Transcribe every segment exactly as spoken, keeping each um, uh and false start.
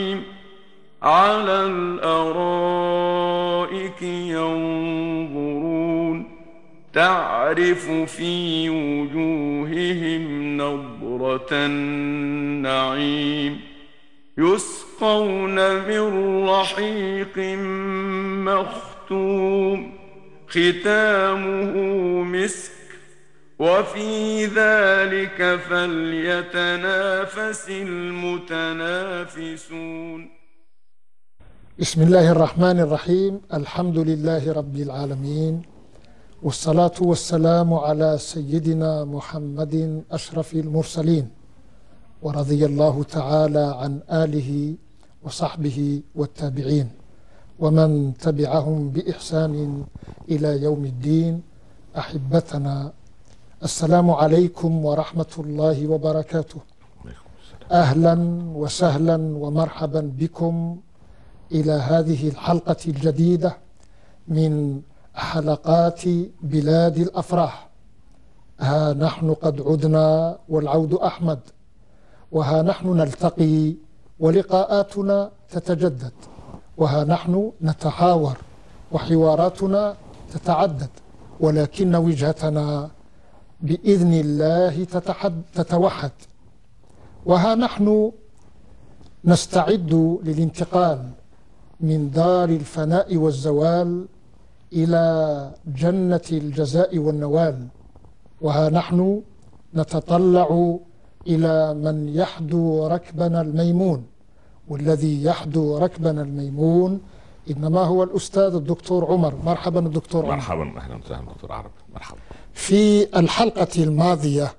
النعيم على الأرائك ينظرون تعرف في وجوههم نضرة النعيم يسقون من رحيق مختوم ختامه مسك وفي ذلك فليتنافس المتنافسون. بسم الله الرحمن الرحيم. الحمد لله رب العالمين، والصلاة والسلام على سيدنا محمد أشرف المرسلين، ورضي الله تعالى عن آله وصحبه والتابعين ومن تبعهم بإحسان إلى يوم الدين. أحبتنا، السلام عليكم ورحمة الله وبركاته. أهلا وسهلا ومرحبا بكم إلى هذه الحلقة الجديدة من حلقات بلاد الأفراح. ها نحن قد عدنا والعود أحمد، وها نحن نلتقي ولقاءاتنا تتجدد، وها نحن نتحاور وحواراتنا تتعدد، ولكن وجهتنا بإذن الله تتحد تتوحد. وها نحن نستعد للانتقال من دار الفناء والزوال إلى جنة الجزاء والنوال. وها نحن نتطلع إلى من يحدو ركبنا الميمون، والذي يحدو ركبنا الميمون إنما هو الأستاذ الدكتور عمر. مرحبا الدكتور عمر. مرحبا، أهلا وسهلا دكتور عرب. مرحبا. في الحلقة الماضية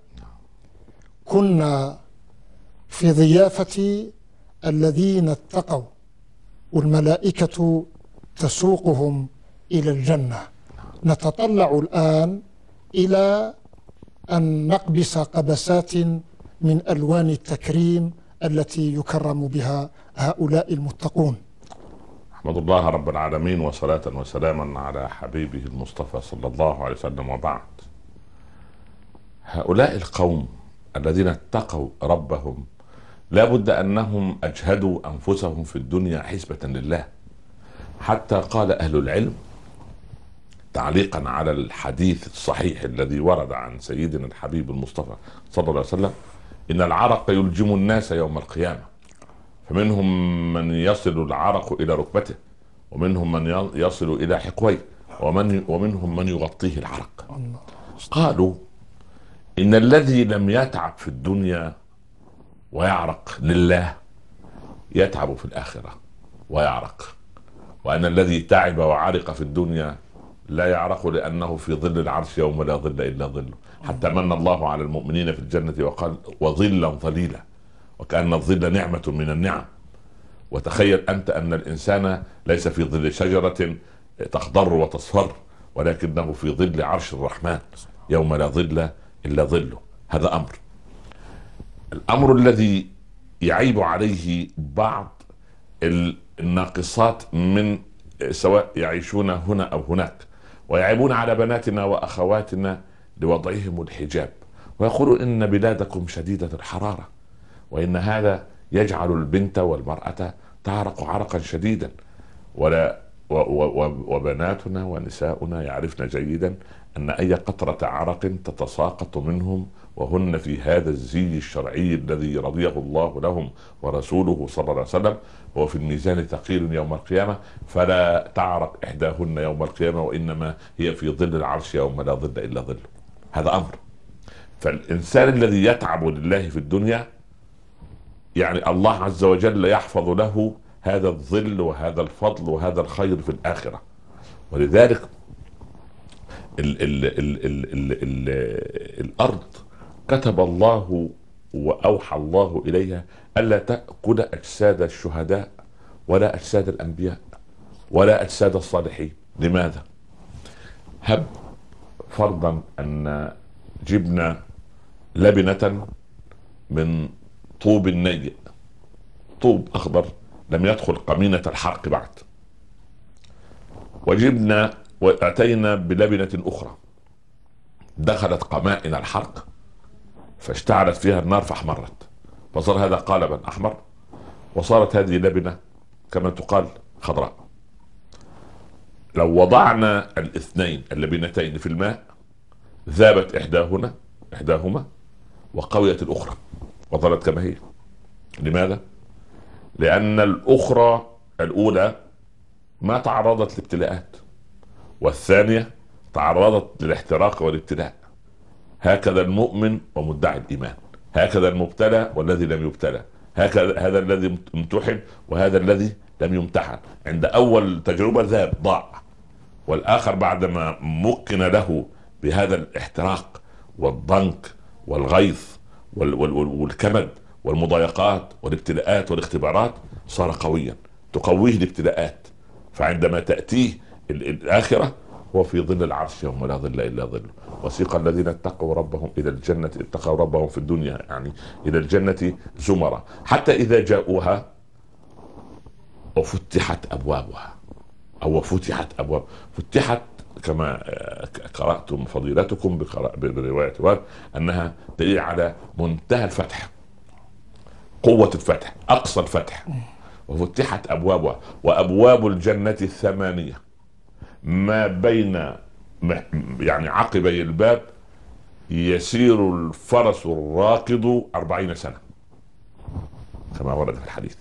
كنا في ضيافة الذين اتقوا والملائكة تسوقهم إلى الجنة. نتطلع الآن إلى أن نقبس قبسات من ألوان التكريم التي يكرم بها هؤلاء المتقون. أحمد الله رب العالمين، وصلاة وسلاما على حبيبه المصطفى صلى الله عليه وسلم، وبعد. هؤلاء القوم الذين اتقوا ربهم لا بد أنهم أجهدوا أنفسهم في الدنيا حسبة لله، حتى قال أهل العلم تعليقا على الحديث الصحيح الذي ورد عن سيدنا الحبيب المصطفى صلى الله عليه وسلم: إن العرق يلجم الناس يوم القيامة، فمنهم من يصل العرق إلى ركبته، ومنهم من يصل إلى حقويه، ومن ومنهم من يغطيه العرق. قالوا إن الذي لم يتعب في الدنيا ويعرق لله يتعب في الآخرة ويعرق، وأن الذي تعب وعرق في الدنيا لا يعرق لأنه في ظل العرش يوم لا ظل إلا ظله. حتى من الله على المؤمنين في الجنة وقال: وظلا ظليلا، وكأن الظل نعمة من النعم. وتخيل أنت أن الإنسان ليس في ظل شجرة تخضر وتصفر، ولكنه في ظل عرش الرحمن يوم لا ظل إلا ظله. هذا أمر. الأمر الذي يعيب عليه بعض الناقصات من سواء يعيشون هنا أو هناك، ويعيبون على بناتنا وأخواتنا لوضعهم الحجاب، ويقولون إن بلادكم شديدة الحرارة، وإن هذا يجعل البنت والمرأة تعرق عرقا شديدا. ولا وبناتنا ونساؤنا يعرفن جيدا أن أي قطرة عرق تتساقط منهم وهن في هذا الزي الشرعي الذي رضيه الله لهم ورسوله صلى الله عليه وسلم، هو في الميزان ثقيل يوم القيامة، فلا تعرق إحداهن يوم القيامة، وإنما هي في ظل العرش يوم لا ظل إلا ظله. هذا أمر. فالإنسان الذي يتعب لله في الدنيا يعني الله عز وجل يحفظ له هذا الظل وهذا الفضل وهذا الخير في الآخرة. ولذلك ال ال ال ال ال ال الأرض كتب الله وأوحى الله إليها ألا تأكل أجساد الشهداء ولا أجساد الأنبياء ولا أجساد الصالحين. لماذا؟ هب فرضا أن جبنا لبنة من طوب نيء، طوب أخضر لم يدخل قمينة الحرق بعد، وجبنا وأتينا بلبنة أخرى دخلت قمائن الحرق فاشتعلت فيها النار فاحمرت، فصار هذا قالبا أحمر وصارت هذه لبنة كما تقال خضراء. لو وضعنا الاثنين اللبنتين في الماء ذابت إحداهما إحداهما وقويت الأخرى وظلت كما هي. لماذا؟ لأن الأخرى الأولى ما تعرضت لابتلاءات، والثانية تعرضت للاحتراق والابتلاء. هكذا المؤمن ومدعي الإيمان، هكذا المبتلى والذي لم يبتلى، هكذا هذا الذي امتحن وهذا الذي لم يمتحن. عند أول تجربة ذاب ضاع، والآخر بعدما مكن له بهذا الاحتراق والضنك والغيظ والكمد والمضايقات والابتلاءات والاختبارات صار قويا تقويه الابتلاءات. فعندما تأتيه الآخرة هو في ظل العرش يوم لا ظل إلا ظله. وسيق الذين اتقوا ربهم إلى الجنة اتقوا ربهم في الدنيا يعني إلى الجنة زمرا حتى إذا جاءوها وفتحت أبوابها أو فتحت أبواب فتحت كما قرأتم فضيلتكم برواية وارد أنها دليل على منتهى الفتح، قوة الفتح، أقصى الفتح. وفتحت أبوابها وأبواب الجنة الثمانية ما بين يعني عقبي الباب يسير الفرس الراكض أربعين سنة كما ورد في الحديث.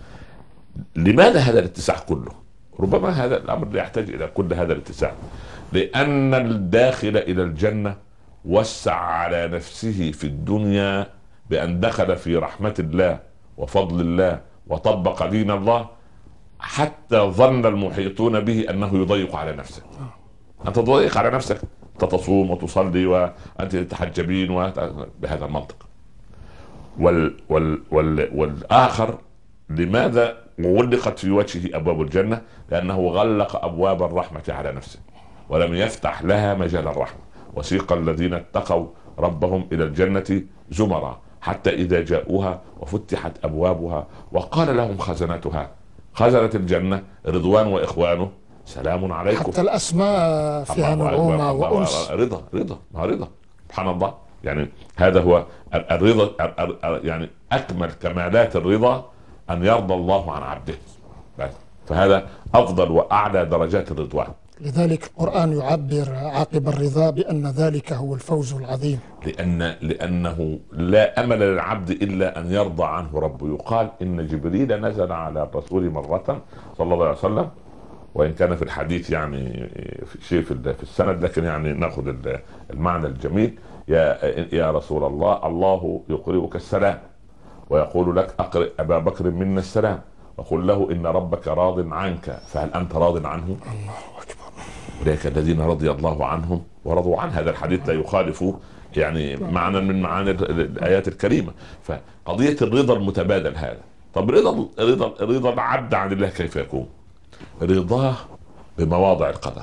لماذا هذا الاتساع كله؟ ربما هذا الأمر لا يحتاج إلى كل هذا الاتساع، لأن الداخل إلى الجنة وسع على نفسه في الدنيا بأن دخل في رحمة الله وفضل الله وطبق دين الله حتى ظن المحيطون به أنه يضيق على نفسه. أنت تضيق على نفسك، تصوم وتصلي وأنت تتحجبين بهذا المنطق. وال وال وال والآخر لماذا غلقت في وجهه أبواب الجنة؟ لأنه غلق أبواب الرحمة على نفسه ولم يفتح لها مجال الرحمة. وسيق الذين اتقوا ربهم إلى الجنة زمرا حتى إذا جاءوها وفتحت أبوابها وقال لهم خزنتها، خزنة الجنة رضوان وإخوانه سلام عليكم. حتى الأسماء فيها نعومة وأنس. رضا رضا ما رضا سبحان الله. يعني هذا هو الرضا، يعني أكمل كمالات الرضا أن يرضى الله عن عبده، فهذا أفضل وأعلى درجات الرضوان. لذلك القرآن يعبر عاقب الرضا بأن ذلك هو الفوز العظيم، لأن لأنه لا أمل للعبد إلا أن يرضى عنه ربه. يقال إن جبريل نزل على الرسول مرة صلى الله عليه وسلم، وإن كان في الحديث يعني في شيء في السند لكن يعني نأخذ المعنى الجميل. يا يا رسول الله، الله يقرئك السلام ويقول لك أقرئ أبا بكر منا السلام وقل له إن ربك راض عنك فهل أنت راض عنه؟ الله أكبر. أولئك الذين رضي الله عنهم ورضوا عن. هذا الحديث لا يخالف يعني معنى من معاني الآيات الكريمة. فقضية الرضا المتبادل هذا. طب رضا رضا رضا العبد عن الله كيف يكون؟ رضاه بمواضع القدر،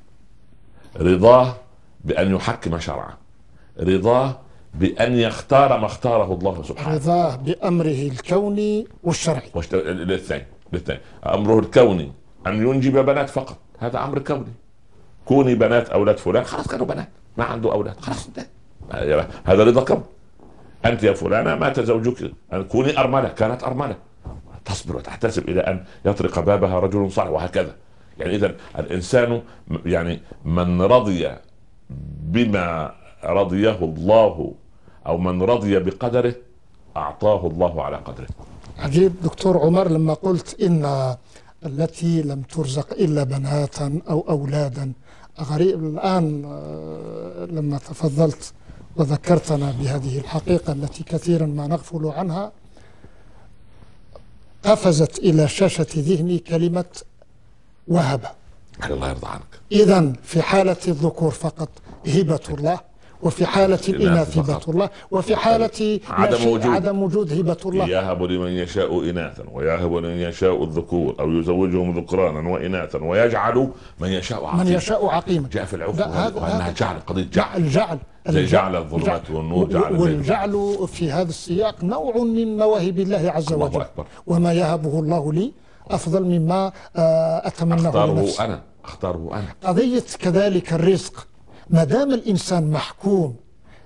رضاه بأن يحكم شرعه، رضاه بأن يختار ما اختاره الله سبحانه، رضاه بأمره الكوني والشرعي. الاثنين الاثنين أمره الكوني أن ينجب بنات فقط، هذا أمر كوني. كوني بنات أولاد فلان، خلاص كانوا بنات، ما عنده أولاد خلاص، هذا رضا كون. أنت يا فلانة مات زوجك، كوني أرملة، كانت أرملة، تصبر وتحتسب إلى أن يطرق بابها رجل صالح، وهكذا. يعني إذا الإنسان يعني من رضي بما رضيه الله أو من رضي بقدره أعطاه الله على قدره. عجيب دكتور عمر لما قلت إن التي لم ترزق إلا بناتا أو أولادا. غريب الآن لما تفضلت وذكرتنا بهذه الحقيقة التي كثيرا ما نغفل عنها، قفزت إلى شاشة ذهني كلمة وهبة. الله يرضى عنك. إذن في حالة الذكور فقط هبة الله، وفي حالة الإناث هبة الله، وفي حالة عدم وجود عدم وجود هبة الله. يهب لمن يشاء إناثا ويهب لمن يشاء الذكور أو يزوجهم ذكرانا وإناثا ويجعل من يشاء عقيما. من يشاء عقيما. جاء في العقل وأنها جعل قضية جعل الجعل زي جعل الظلمات والنور. جعل والجعل في هذا السياق نوع من مواهب الله عز وجل. أكبر. وما يهبه الله لي أفضل مما أتمناه أختاره لنفسي. أنا أختاره أنا. قضية كذلك الرزق، ما دام الإنسان محكوم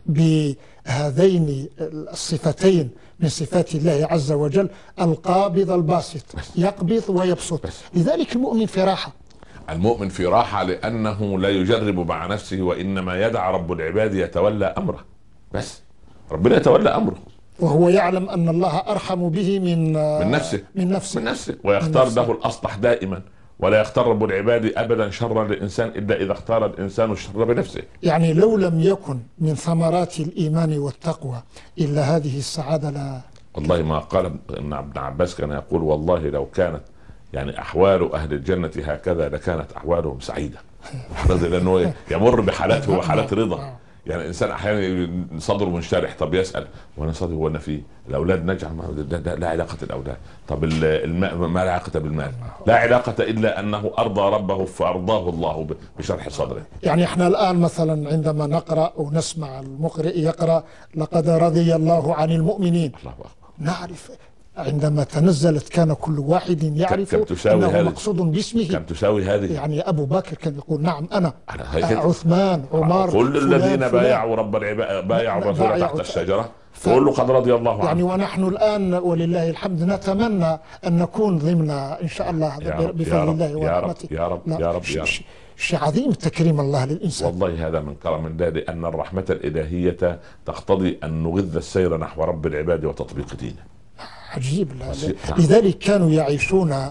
بهذين الصفتين من صفات الله عز وجل، القابض الباسط، يقبض ويبسط. لذلك المؤمن في راحة. المؤمن في راحة لأنه لا يجرب مع نفسه، وإنما يدع رب العباد يتولى أمره. بس ربنا يتولى أمره، وهو يعلم أن الله أرحم به من من نفسه من نفسه, من نفسه ويختار من نفسه. له الأصلح دائما، ولا يختار رب العباد أبدا شرا للإنسان إلا إذا اختار الإنسان الشر بنفسه. يعني لو لم يكن من ثمرات الإيمان والتقوى إلا هذه السعادة لا. والله ما قال ابن عباس كان يقول: والله لو كانت يعني أحوال أهل الجنة هكذا لكانت أحوالهم سعيدة. لأنه يمر بحالته وحالات رضا. يعني الانسان احيانا صدره منشرح، طب يسال وانا صدري هو انا فيه الاولاد نجعل لا علاقه الاولاد، طب الماء ما علاقه بالمال، لا علاقه الا انه ارضى ربه فارضاه الله بشرح صدره. يعني احنا الان مثلا عندما نقرا ونسمع المقرئ يقرا لقد رضي الله عن المؤمنين، الله اكبر، نعرف عندما تنزلت كان كل واحد يعرف انه مقصود باسمه. كم تساوي هذه؟ يعني ابو بكر كان يقول نعم انا، عثمان، عمر، كل الذين بايعوا رب العباد بايعوا الرسول تحت الشجره فقول له قد رضي الله عنه. يعني ونحن الان ولله الحمد نتمنى ان نكون ضمن ان شاء الله بفضل الله ورحمته. يا رب يا رب يا رب. شيء عظيم تكريم الله للانسان. والله هذا من كرم الله، لان الرحمه الالهيه تقتضي ان نغذ السير نحو رب العباد وتطبيق دينه. عجيب. لذلك كانوا يعيشون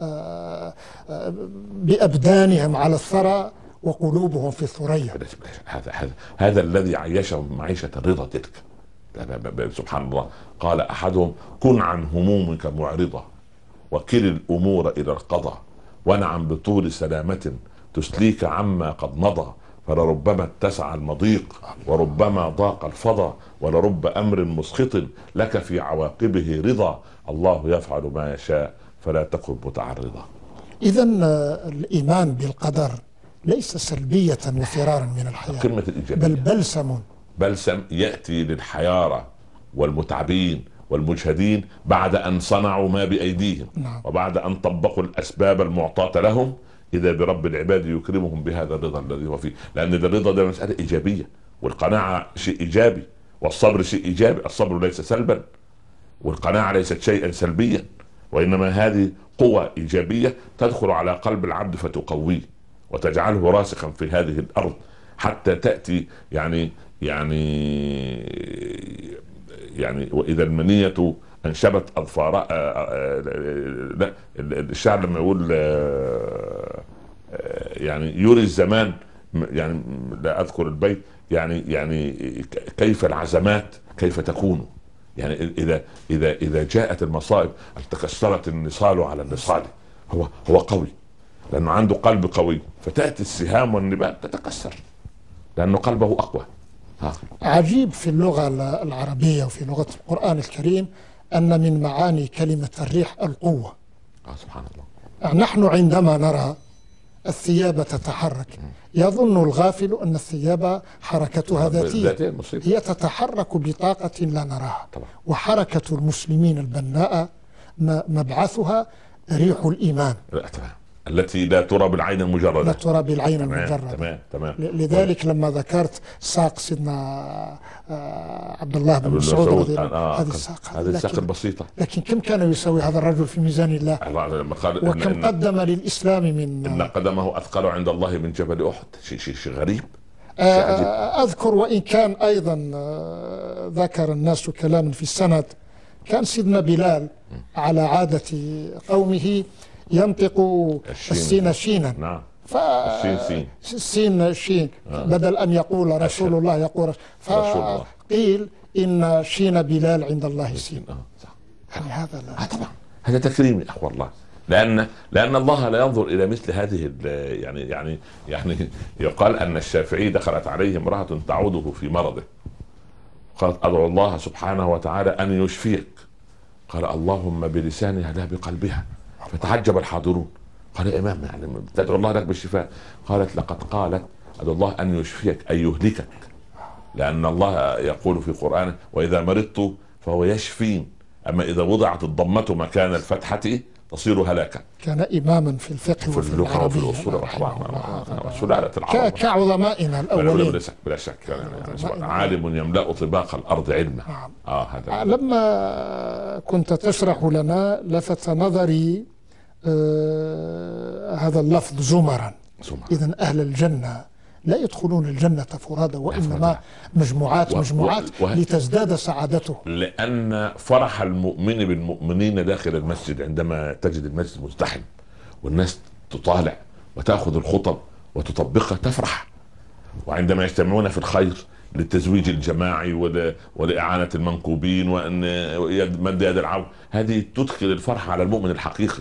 بأبدانهم على الثرى وقلوبهم في الثريا. هذا هذا هذا الذي عيشهم معيشة الرضا تلك. سبحان الله، قال أحدهم: كن عن همومك معرضة وكل الأمور إلى القضاء، ونعم بطول سلامة تسليك عما قد مضى، فلربما اتسع المضيق وربما ضاق الفضا، ولرب أمر مسخط لك في عواقبه رضا، الله يفعل ما يشاء فلا تكن متعرضا. إذن الإيمان بالقدر ليس سلبية وفرارا من الحياة، قمة الإيجابية، بل بلسم بلسم يأتي للحيارى والمتعبين والمجهدين بعد أن صنعوا ما بأيديهم. نعم. وبعد أن طبقوا الأسباب المعطاة لهم، إذا برب العباد يكرمهم بهذا الرضا الذي هو فيه. لأن الرضا ده مسألة إيجابية، والقناعة شيء إيجابي، والصبر شيء إيجابي. الصبر ليس سلبا، والقناعة ليست شيئا سلبيا، وإنما هذه قوة إيجابية تدخل على قلب العبد فتقويه وتجعله راسخا في هذه الأرض، حتى تأتي يعني يعني يعني وإذا المنية انشبت اظفار. لا، الشعر لما يقول يعني يري الزمان، يعني لا اذكر البيت، يعني يعني كيف العزمات كيف تكون، يعني اذا اذا اذا جاءت المصائب تكسرت النصال على النصال. هو هو قوي لانه عنده قلب قوي، فتاتي السهام والنبال تتكسر لانه قلبه اقوى. ها. عجيب في اللغه العربيه وفي لغه القران الكريم أن من معاني كلمة الريح القوة. آه سبحان الله. نحن عندما نرى الثياب تتحرك يظن الغافل أن الثياب حركتها ذاتية، هي تتحرك بطاقة لا نراها. طبعا. وحركة المسلمين البناء مبعثها ريح الإيمان. لا طبعا. التي لا ترى بالعين المجردة، لا ترى بالعين المجردة. تمام تمام. لذلك لما ذكرت ساق سيدنا عبد الله بن مسعود رضي الله عنه، هذه الساق هذه الساق البسيطة، لكن كم كان يسوي هذا الرجل في ميزان الله؟ وكم إن قدم للإسلام من إن قدمه أثقل عند الله من جبل أحد. شيء شيء شيء غريب. أذكر وإن كان أيضا ذكر الناس كلاما في السند، كان سيدنا بلال على عادة قومه ينطق السين شينا. نعم. ف السين سين السين شين آه. بدل أن يقول رسول الله يقول فقيل إن شين بلال عند الله سين. آه. صح. يعني هذا لا. آه طبعا هذا تكريم يا أخوة الله، لأن لأن الله لا ينظر إلى مثل هذه يعني يعني يعني يقال أن الشافعي دخلت عليه امرأة تعوده في مرضه، قالت أدعو الله سبحانه وتعالى أن يشفيك، قال اللهم بلسانها لا بقلبها، فتعجب الحاضرون، قال يا إمام يعني تدعو الله لك بالشفاء؟ قالت لقد قالت أدعو الله أن يشفيك أي يهلكك، لأن الله يقول في قرآنه وإذا مرضت فهو يشفين، أما إذا وضعت الضمة مكان الفتحة تصير هلاكا. كان إماما في الفقه في وفي اللغة وفي العربية الأصول رحمه الله. سلالة ك- العرب كعظمائنا بلا, الأولين. بلا شك بلا شك يعني نعم. عالم يملأ طباق الأرض علما. نعم. آه هذا لما كنت تشرح لنا لفت نظري آه هذا اللفظ زمرا. زمر. إذن أهل الجنة لا يدخلون الجنة فرادى وإنما مجموعات و- مجموعات و- و- لتزداد سعادته. لأن فرح المؤمن بالمؤمنين داخل المسجد عندما تجد المسجد مزدحم والناس تطالع وتأخذ الخطب وتطبقها تفرح. وعندما يجتمعون في الخير للتزويج الجماعي ول- ولإعانة المنكوبين وأن يد- مد يد العون، هذه تدخل الفرح على المؤمن الحقيقي.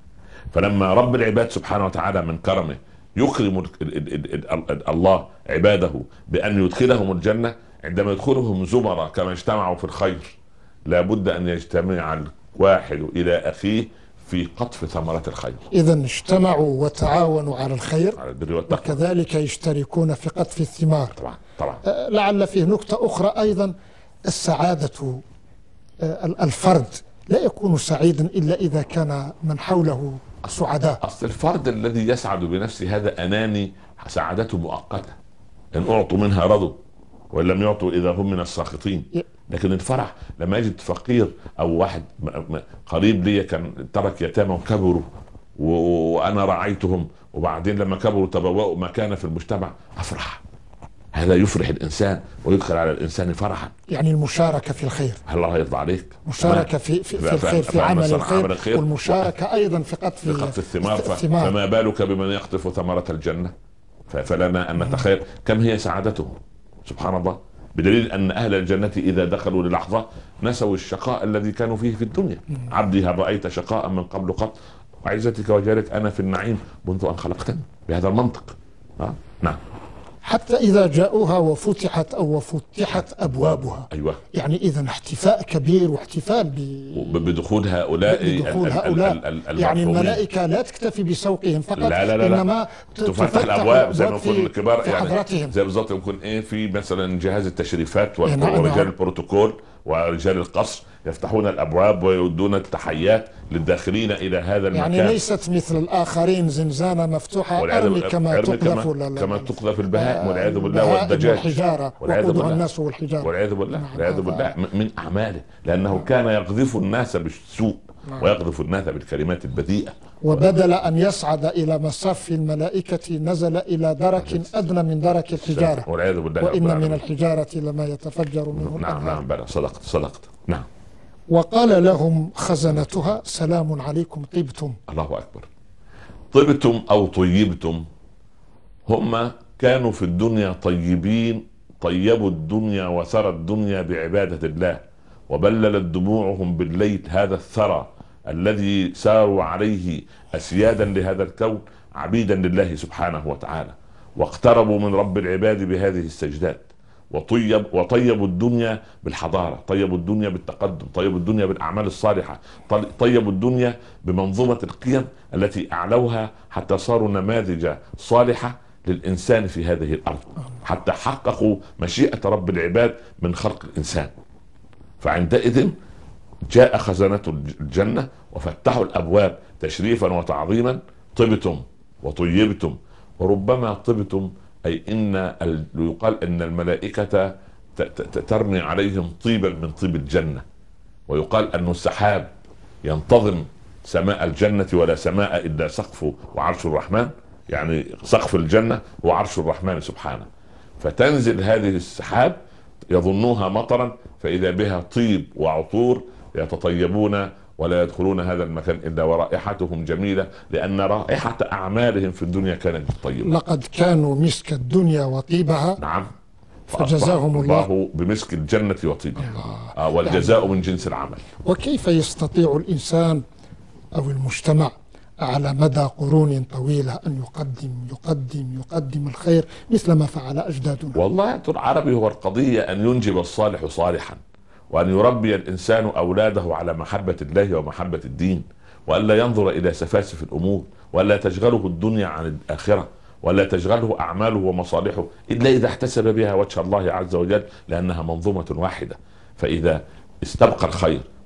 فلما رب العباد سبحانه وتعالى من كرمه يكرم ال- ال- ال- ال- ال- الله عباده بأن يدخلهم الجنة، عندما يدخلهم زمرة كما اجتمعوا في الخير لابد أن يجتمع الواحد إلى أخيه في قطف ثمرات الخير. إذن اجتمعوا وتعاونوا على الخير على البر والتقوى. وكذلك يشتركون في قطف الثمار. طبعا طبعا. آه، لعل فيه نكتة أخرى أيضا، السعادة آه، الفرد لا يكون سعيدا إلا إذا كان من حوله سعداء. أصل الفرد الذي يسعد بنفسه هذا أناني، سعادته مؤقتة، إن أعطوا منها رضوا وإن لم يعطوا إذا هم من الساخطين. لكن الفرح لما يجد فقير أو واحد م- م- قريب لي كان ترك يتامى وكبروا و- وأنا رعيتهم وبعدين لما كبروا تبوأوا مكانة في المجتمع، أفرح. هذا يفرح الإنسان ويدخل على الإنسان فرحا. يعني المشاركة في الخير، الله يرضى عليك. مشاركة في, في, في الخير، في عمل الخير، والمشاركة أيضا في قطف بقطف الثمار. ف- الثمار. فما بالك بمن يقطف ثمرة الجنة؟ ف- فلنا أن نتخيل كم هي سعادته. سبحان الله. بدليل أن أهل الجنة إذا دخلوا للحظة نسوا الشقاء الذي كانوا فيه في الدنيا. عبدي هل رأيت شقاء من قبل قط؟ وعزتك وجارك أنا في النعيم منذ أن خلقتني، بهذا المنطق. ها؟ نعم. حتى إذا جاءوها وفتحت أو وفتحت أبوابها. أيوة. يعني إذا احتفاء كبير واحتفال ب... بدخول هؤلاء بدخول ال- ال- هؤلاء. ال- ال- ال- يعني المرحومين. الملائكة لا تكتفي بسوقهم فقط، لا لا لا لا. إنما ت- تفتح الابواب زي ما يكون في- الكبار في يعني حضرتهم. زي بالظبط يكون ايه في مثلا جهاز التشريفات وال- نعم، نعم. ورجال البروتوكول ورجال القصر يفتحون الابواب ويودون التحيات للداخلين الى هذا المكان. يعني ليست مثل الآخرين زنزانة مفتوحة والعياذ أرمي بالله- كما أرمي تقذف كما, ولا لا كما لا. تقذف البهائم والعياذ بالله البهائم والدجاج والحجارة والعياذ وقودها بالله. الناس والحجارة. والعياذ بالله نعم، والعياذ هذا- بالله م- من اعماله، لانه كان يقذف الناس بالسوء ويقذف الناس بالكلمات البذيئه. وبدل أن يصعد إلى مصاف الملائكة نزل إلى درك أدنى من درك الحجارة، والعياذ بالله. وإن رب من العالمين. الحجارة لما يتفجر منه نعم الأنهار. نعم بلى صدقت صدقت. نعم. وقال لهم خزنتها سلام عليكم طبتم. الله أكبر. طبتم أو طيبتم، هم كانوا في الدنيا طيبين، طيبوا الدنيا وثرى الدنيا بعبادة الله، وبللت دموعهم بالليل هذا الثرى الذي ساروا عليه أسيادا لهذا الكون، عبيدا لله سبحانه وتعالى، واقتربوا من رب العباد بهذه السجدات، وطيب وطيبوا الدنيا بالحضارة، طيبوا الدنيا بالتقدم، طيبوا الدنيا بالأعمال الصالحة، طيبوا الدنيا بمنظومة القيم التي أعلوها حتى صاروا نماذج صالحة للإنسان في هذه الأرض، حتى حققوا مشيئة رب العباد من خلق الإنسان. فعندئذ جاء خزنة الجنة وفتحوا الأبواب تشريفا وتعظيما. طبتم وطيبتم، وربما طبتم أي إن ال... يقال إن الملائكة ت... ت... ترمي عليهم طيبا من طيب الجنة، ويقال أن السحاب ينتظم سماء الجنة ولا سماء إلا سقف وعرش الرحمن، يعني سقف الجنة وعرش الرحمن سبحانه، فتنزل هذه السحاب يظنوها مطرا فإذا بها طيب وعطور، يتطيبون ولا يدخلون هذا المكان إلا ورائحتهم جميلة، لأن رائحة أعمالهم في الدنيا كانت طيبة. لقد كانوا مسك الدنيا وطيبها. نعم. فجزاهم الله بمسك الجنة وطيبها. آه والجزاء يعني من جنس العمل. وكيف يستطيع الإنسان أو المجتمع على مدى قرون طويلة أن يقدم يقدم يقدم الخير مثل ما فعل أجدادنا؟ والله العربي هو القضية أن ينجب الصالح صالحا، وأن يربي الإنسان أولاده على محبة الله ومحبة الدين، وألا ينظر إلى سفاسف الأمور، وألا تشغله الدنيا عن الآخرة، ولا تشغله أعماله ومصالحه إلا إذا احتسب بها وجه الله عز وجل، لأنها منظومة واحدة. فإذا استبقى الخير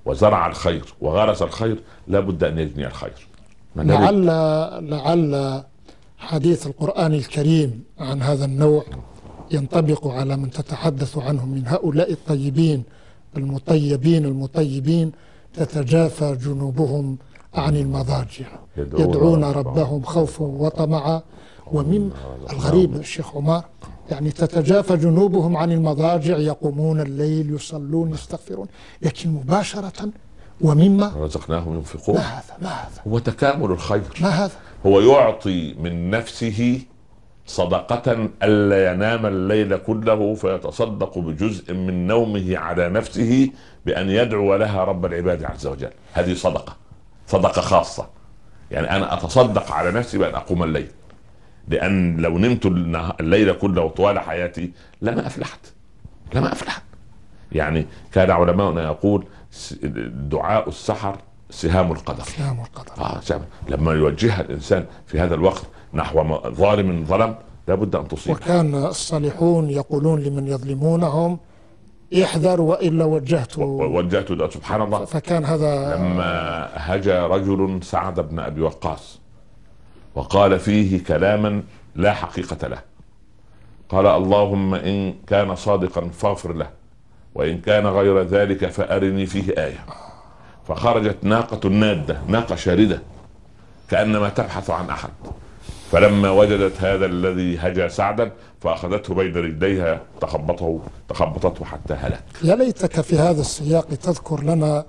وزرع الخير وغرس الخير لابد أن يجني الخير. لعل لعل حديث القرآن الكريم عن هذا النوع ينطبق على من تتحدث عنهم من هؤلاء الطيبين المطيبين المطيبين تتجافى جنوبهم عن المضاجع يدعون ربهم خوفا وطمعا. ومن الغريب الشيخ عمر يعني تتجافى جنوبهم عن المضاجع يقومون الليل يصلون يستغفرون، لكن مباشرة ومما رزقناهم ينفقون. ما هذا ما هذا هو تكامل الخير. ما هذا هو يعطي من نفسه صدقة ألا ينام الليل كله فيتصدق بجزء من نومه على نفسه بأن يدعو لها رب العباد عز وجل. هذه صدقة، صدقة خاصة. يعني أنا أتصدق على نفسي بأن أقوم الليل، لأن لو نمت الليل كله طوال حياتي لما أفلحت لما أفلحت. يعني كان علماؤنا يقول دعاء السحر سهام القدر. سهام القدر. آه لما يوجهها الإنسان في هذا الوقت نحو ظالم ظلم لابد أن تصيب. وكان الصالحون يقولون لمن يظلمونهم احذر وإلا وجهت وجهت سبحان الله. فكان هذا لما هجى رجل سعد بن أبي وقاص وقال فيه كلاما لا حقيقة له، قال اللهم إن كان صادقا فاغفر له وإن كان غير ذلك فأرني فيه آية. فخرجت ناقة نادة، ناقة شاردة كأنما تبحث عن أحد، فلما وجدت هذا الذي هجى سعدا فأخذته بين رجليها تخبطه تخبطته حتى هلك. يا ليتك في هذا السياق تذكر لنا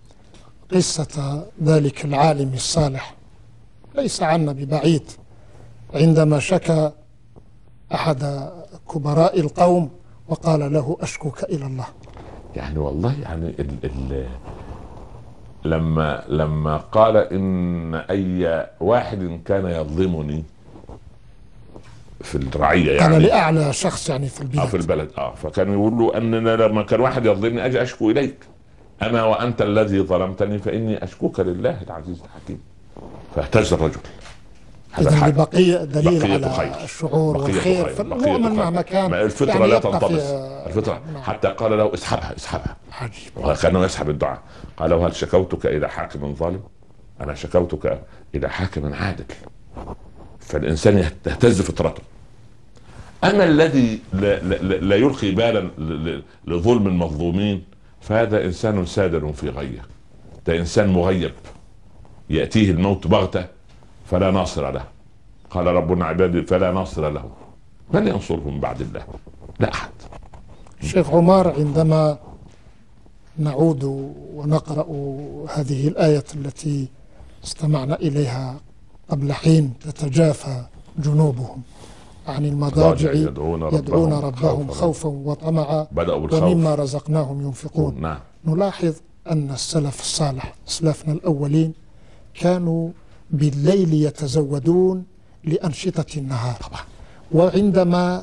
قصة ذلك العالم الصالح ليس عنا ببعيد، عندما شكى أحد كبراء القوم وقال له أشكوك إلى الله. يعني والله يعني ال ال لما لما قال إن أي واحد كان يظلمني في الرعية، يعني أنا لأعلى شخص يعني في البلد آه في البلد اه فكان يقول له أننا لما كان واحد يظلمني أجي أشكو إليك، أنا وأنت الذي ظلمتني فإني أشكوك لله العزيز الحكيم. فاهتز الرجل. إذن بقية دليل بقية على خير. الشعور والخير فالمؤمن مهما كان الفطرة يعني لا يبقى تنطبس في الفطرة. حتى قال له اسحبها اسحبها عجيب. وكانه يسحب الدعاء. قال له هل شكوتك إلى حاكم ظالم؟ أنا شكوتك إلى حاكم عادل. فالإنسان يهتز فطرته. أما الذي لا, لا, لا يلقي بالا لظلم المظلومين فهذا إنسان سادر في غيه، ده إنسان مغيب يأتيه الموت بغتة فلا ناصر له. قال ربنا عبادي فلا ناصر له من ينصرهم بعد الله؟ لا أحد. شيخ عمر عندما نعود ونقرأ هذه الآية التي استمعنا إليها قبل حين تتجافى جنوبهم عن المضاجع يدعون ربهم, يدعون ربهم خوفا وطمعا ومما رزقناهم ينفقون. نعم. نلاحظ أن السلف الصالح أسلافنا الأولين كانوا بالليل يتزودون لأنشطة النهار. طبعا. وعندما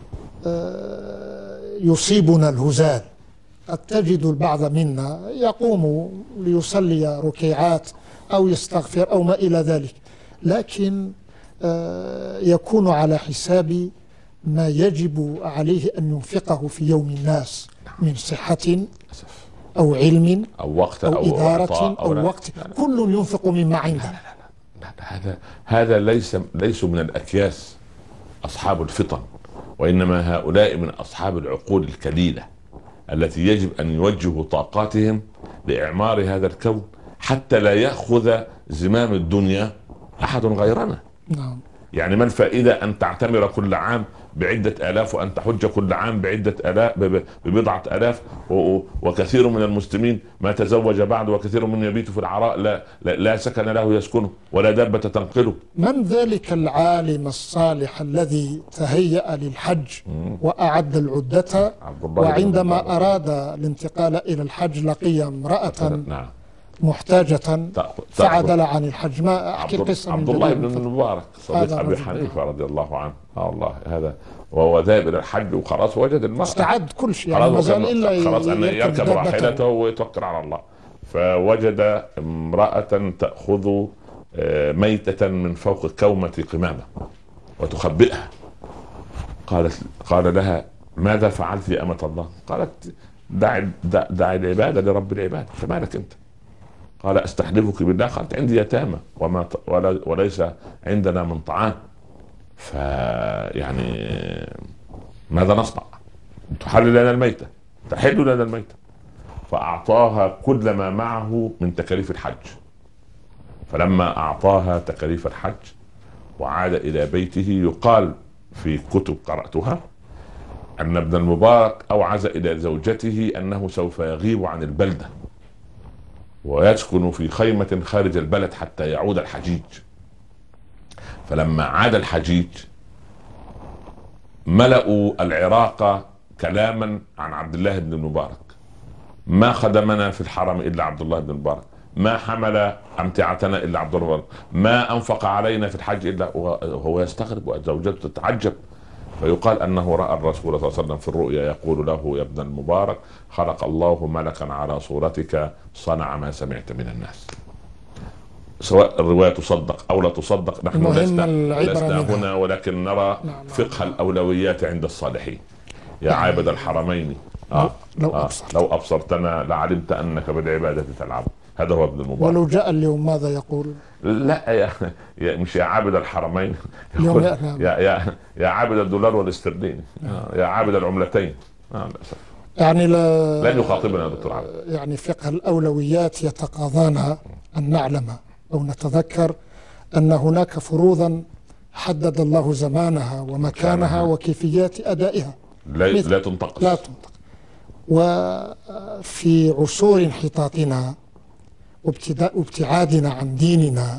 يصيبنا الهزال قد تجد البعض منا يقوم ليصلي ركيعات أو يستغفر أو ما إلى ذلك، لكن يكون على حساب ما يجب عليه أن ينفقه في يوم الناس من صحة أو علم أو وقت أو, أو إدارة أو, أو, أو وقت. كل ينفق مما عنده. هذا هذا ليس ليسوا من الأكياس أصحاب الفطن، وإنما هؤلاء من أصحاب العقول الكليلة التي يجب أن يوجهوا طاقاتهم لإعمار هذا الكون حتى لا يأخذ زمام الدنيا أحد غيرنا. نعم. يعني ما الفائدة أن تعتمر كل عام بعدة آلاف وأن تحج كل عام بعدة آلاف ببضعة آلاف، وكثير من المسلمين ما تزوج بعد وكثير من يبيت في العراء لا, لا, لا سكن له يسكنه ولا دابة تنقله. من ذلك العالم الصالح الذي تهيأ للحج وأعد العدة وعندما أراد الانتقال إلى الحج لقي امرأة نعم. محتاجة فعدل عن الحج؟ ما أحكي القصة عبد الله بن المبارك صديق أبي حنيفة رضي الله عنه. آه الله هذا وهو ذاهب إلى الحج وخلاص وجد المرأة استعد كل شيء يعني ما زال إلا خلاص أن يركب راحلته ويتوكل على الله، فوجد امرأة تأخذ ميتة من فوق كومة قمامة وتخبئها. قالت قال لها ماذا فعلت يا أمة الله؟ قالت دع دع, دع العباده لرب العباد، فمالك انت؟ قال استحلفك بالله، قالت عندي يتامى وما ولا وليس عندنا من طعام، فيعني ماذا نصنع؟ تحل لنا الميتة، تحل لنا الميتة. فأعطاها كل ما معه من تكاليف الحج. فلما أعطاها تكاليف الحج وعاد إلى بيته، يقال في كتب قرأتها أن ابن المبارك أوعز إلى زوجته أنه سوف يغيب عن البلدة ويسكن في خيمة خارج البلد حتى يعود الحجيج. فلما عاد الحجيج ملأوا العراق كلاما عن عبد الله بن المبارك: ما خدمنا في الحرم إلا عبد الله بن المبارك، ما حمل أمتعتنا إلا عبد الله، ما أنفق علينا في الحج إلا. وهو يستغرب وزوجته تتعجب. فيقال أنه رأى الرسول صلى الله عليه وسلم في الرؤيا يقول له: يا ابن المبارك، خلق الله ملكا على صورتك صنع ما سمعت من الناس. سواء الرواية تصدق أو لا تصدق، نحن لسنا, لسنا هنا، ولكن نرى نعم فقه نعم. الأولويات عند الصالحين. يا يعني عابد الحرمين، آه لو, آه أبصرت. لو أبصرتنا لعلمت أنك بالعبادة تلعب. هذا هو ابن المبارك. ولو جاء اليوم ماذا يقول؟ لا يا, يا مش يا عابد الحرمين، يقول يا, يا, يا عابد الدولار والاسترليني، آه يا عابد العملتين. آه يعني لا لن يخاطبنا يا دكتور عبد. يعني فقه الأولويات يتقاضانا أن نعلم أو نتذكر أن هناك فروضا حدد الله زمانها ومكانها وكيفيات أدائها، لا, لا تنتقص لا تنتقص. وفي عصور انحطاطنا وابتعادنا عن ديننا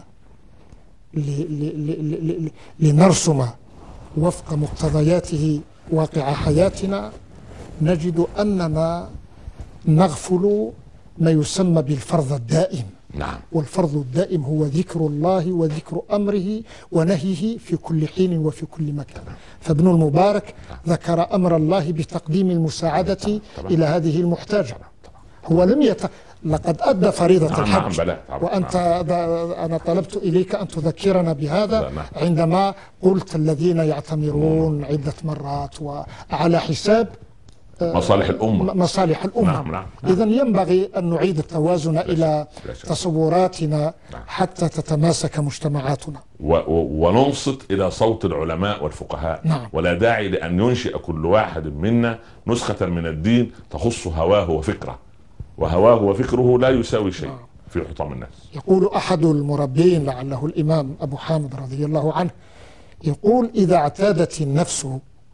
لنرسم وفق مقتضياته واقع حياتنا، نجد أننا نغفل ما يسمى بالفرض الدائم. نعم. والفرض الدائم هو ذكر الله وذكر أمره ونهيه في كل حين وفي كل مكان. فابن المبارك ذكر أمر الله بتقديم المساعدة إلى هذه المحتاجة. هو لم يت... لقد أدى فريضة نعم الحج. نعم وأنت نعم. أنا طلبت إليك أن تذكرنا بهذا نعم. عندما قلت الذين يعتمرون نعم. عدة مرات وعلى حساب مصالح الأمة مصالح الأمة نعم نعم نعم. إذن ينبغي أن نعيد التوازن إلى تصوراتنا نعم. حتى تتماسك مجتمعاتنا و و وننصت إلى صوت العلماء والفقهاء نعم. ولا داعي لأن ينشئ كل واحد منا نسخة من الدين تخص هواه وفكره، وهواه وفكره لا يساوي شيء نعم. في حطام الناس. يقول أحد المربين لعله الإمام أبو حامد رضي الله عنه، يقول: إذا اعتادت النفس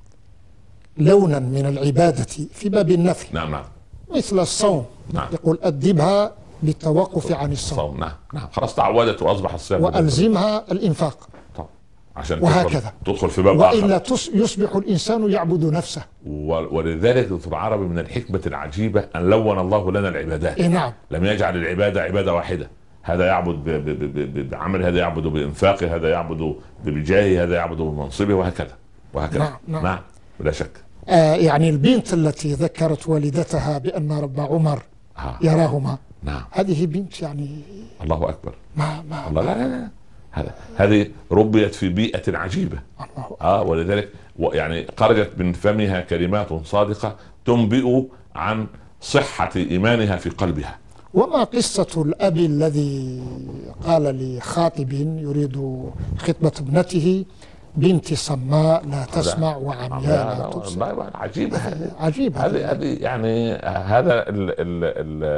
لونا من العبادة في باب النفل نعم نعم مثل الصوم نعم. يقول: أدبها بالتوقف عن الصوم نعم نعم خلاص تعودت وأصبح الصيام، وألزمها الإنفاق طبعا عشان وهكذا تدخل في باب آخر، وإلا يصبح الإنسان يعبد نفسه. ولذلك دكتور العربي من الحكمة العجيبة أن لون الله لنا العبادات إيه نعم. لم يجعل العبادة عبادة واحدة، هذا يعبد بعمل، هذا يعبد بإنفاقه، هذا يعبد بجاهه، هذا يعبد بمنصبه، وهكذا وهكذا نعم نعم, نعم. بلا شك. آه يعني البنت التي ذكرت والدتها بأن رب عمر آه. يراهما نعم. هذه بنت يعني الله أكبر ما ما الله لا لا لا هذا هذه ربيت في بيئة عجيبة الله آه ولذلك يعني خرجت من فمها كلمات صادقة تنبئ عن صحة إيمانها في قلبها. وما قصة الأب الذي قال لخاطب يريد خطبة ابنته: بنت صماء لا تسمع وعمياء لا تبصر. عجيبة هذه عجيبة هذه هذه يعني هذا ال ال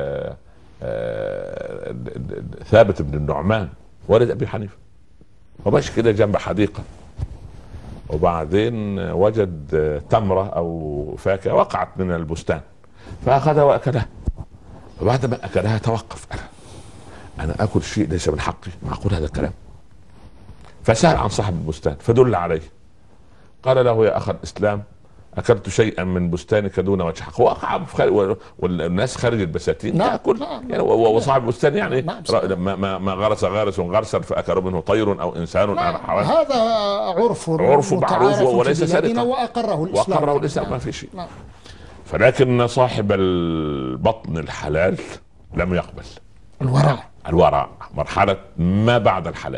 ال ثابت بن النعمان والد أبي حنيفة وماشي كده جنب حديقة، وبعدين وجد تمرة أو فاكهة وقعت من البستان فأخذها وأكلها، وبعد ما أكلها توقف: أنا أنا أكل شيء ليس من حقي، معقول هذا الكلام؟ فسأل عن صاحب البستان فدل عليه، قال له: يا أخ الإسلام، أكلت شيئا من بستانك دون وجه حق. وقع والناس خارج البساتين تأكل يعني، وصاحب البستان يعني ما ما غرس غارس غرسا فأكل منه طير أو إنسان أو حيوان، هذا عرف عرف معروف وليس سرقة، وأقره الإسلام وأقره الإسلام ما في شيء. فلكن صاحب البطن الحلال لم يقبل الورع الورع مرحلة ما بعد الحلال،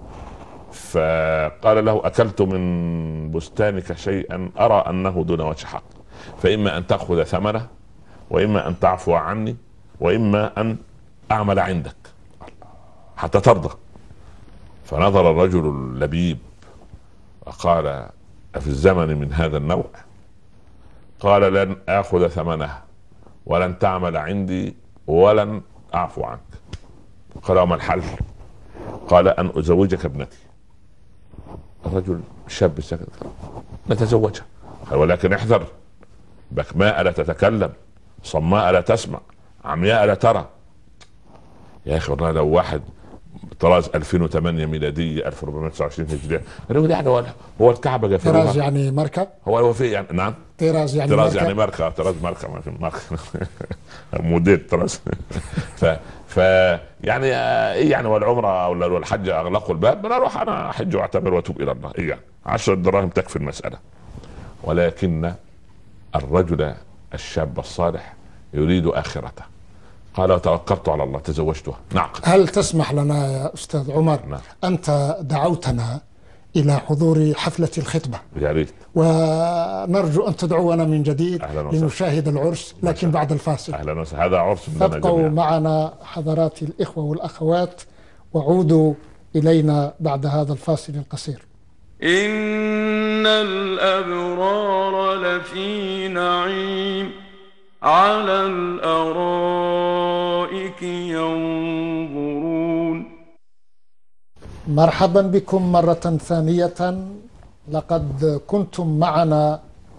فقال له: أكلت من بستانك شيئا أرى أنه دون وجه حق، فإما أن تأخذ ثمنه واما ان تعفو عني واما ان اعمل عندك حتى ترضى. فنظر الرجل اللبيب وقال: أفي الزمن من هذا النوع؟ قال: لن آخذ ثمنها ولن تعمل عندي ولن أعفو عنك. قال: وما الحل؟ قال: أن أزوجك ابنتي. الرجل شاب سكت: نتزوجها. قال: ولكن احذر، بكماء لا تتكلم، صماء لا تسمع، عمياء لا ترى. يا أخي والله لو واحد طراز ألفين وثمانية ميلادية ألف وأربعمائة وتسعة وعشرين هجرية يعني هو هو الكعبة جافروها. طراز يعني ماركة. هو هو في يعني نعم طراز يعني طراز ماركة. يعني ماركة طراز ماركة ما في ماركة موديل طراز. ف ف يعني ايه يعني والعمرة او الحج اغلقوا الباب، بلا اروح انا احج واعتمر واتوب الى الله. ايه يعني عشرة دراهم تكفي المسألة. ولكن الرجل الشاب الصالح يريد آخرته. قال: وتوكلت على الله تزوجتها. نعقد. هل تسمح لنا يا أستاذ عمر؟ نعم. أنت دعوتنا إلى حضور حفلة الخطبة، يا ريت، ونرجو أن تدعونا من جديد لنشاهد العرس، لكن بعد الفاصل. أهلا وسهلا، هذا عرس لنا جميعا. فابقوا معنا حضرات الإخوة والأخوات وعودوا إلينا بعد هذا الفاصل القصير. إن الأبرار لفي نعيم على الأرائك ينظرون. مرحبا بكم مرة ثانية. لقد كنتم معنا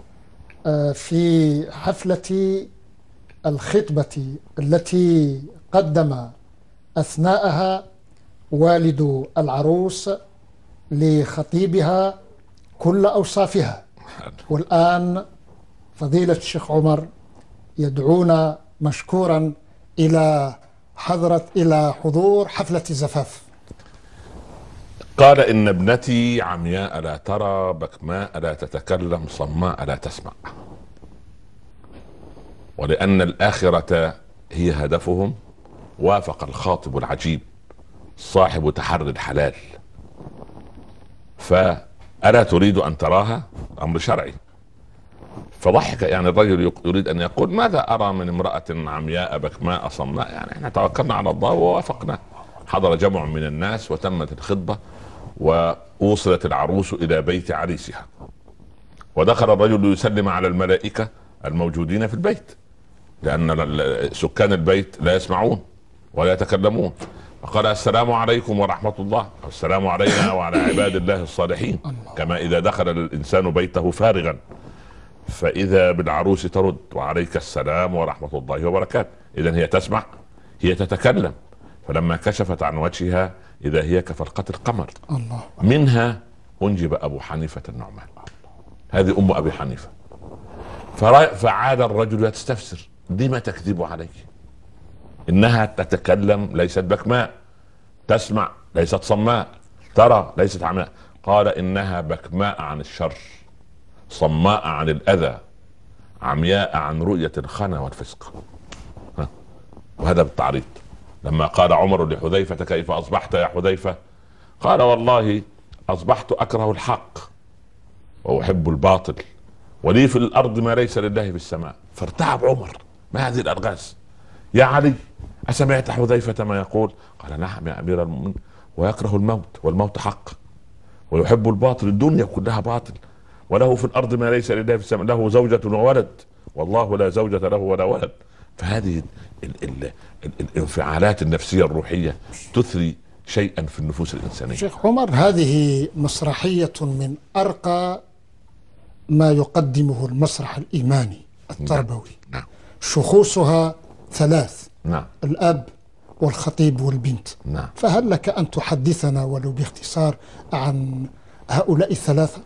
في حفلة الخطبة التي قدم أثناءها والد العروس لخطيبها كل أوصافها، والآن فضيلة الشيخ عمر يدعونا مشكورا إلى حضرة إلى حضور حفلة الزفاف. قال: إن ابنتي عمياء لا ترى، بكماء لا تتكلم، صماء لا تسمع. ولأن الآخرة هي هدفهم وافق الخاطب العجيب صاحب تحري الحلال. فألا تريد أن تراها؟ أمر شرعي. فضحك يعني الرجل يريد أن يقول: ماذا أرى من امرأة عمياء بكماء صماء؟ يعني احنا توكلنا على الله ووافقنا. حضر جمع من الناس وتمت الخطبة ووصلت العروس إلى بيت عريسها، ودخل الرجل ليسلم على الملائكة الموجودين في البيت، لأن سكان البيت لا يسمعون ولا يتكلمون. فقال: السلام عليكم ورحمة الله. السلام علينا وعلى عباد الله الصالحين. كما إذا دخل الإنسان بيته فارغا فإذا بالعروس ترد: وعليك السلام ورحمة الله وبركاته. إذن هي تسمع، هي تتكلم. فلما كشفت عن وجهها إذا هي كفرقة القمر. الله. منها أنجب أبو حنيفة النعمان، هذه أم أبي حنيفة. فعاد الرجل يستفسر: لما تكذب عليك؟ إنها تتكلم ليست بكماء، تسمع ليست صماء، ترى ليست عماء. قال: إنها بكماء عن الشر، صماء عن الأذى، عمياء عن رؤية الخنا والفسق. ها. وهذا بالتعريض. لما قال عمر لحذيفة: كيف أصبحت يا حذيفة؟ قال: والله أصبحت أكره الحق وأحب الباطل، ولي في الأرض ما ليس لله في السماء. فارتعب عمر: ما هذه الألغاز؟ يا علي، أسمعت حذيفة ما يقول؟ قال: نعم يا أمير المؤمنين، ويكره الموت والموت حق، ويحب الباطل، الدنيا كلها باطل، وله في الأرض ما ليس لله في السماء، له زوجة وولد والله لا زوجة له ولا ولد. فهذه ال ال ال الانفعالات النفسية الروحية تثري شيئا في النفوس الإنسانية. شيخ عمر، هذه مسرحية من أرقى ما يقدمه المسرح الإيماني التربوي. نعم. شخوصها ثلاث: نعم. الأب والخطيب والبنت. نعم. فهل لك أن تحدثنا ولو باختصار عن هؤلاء الثلاثة؟